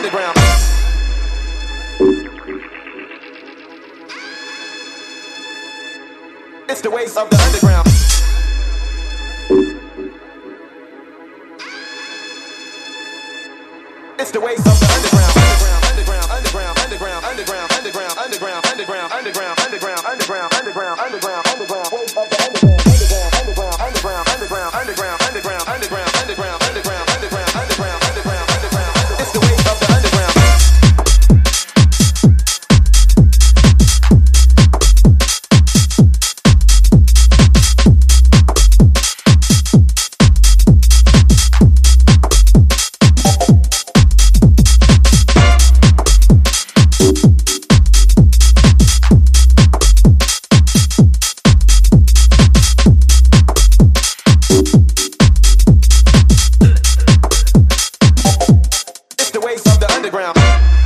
underground. It's the waves of the underground. It's the waves of the underground. Underground, underground, underground, underground, underground, underground, underground, underground, underground, underground, underground, underground, underground, waves of the underground. Underground, underground, underground, underground, underground, underground, underground, underground, underground, underground, underground, underground. It's the waves of the underground. It's the waves of the underground.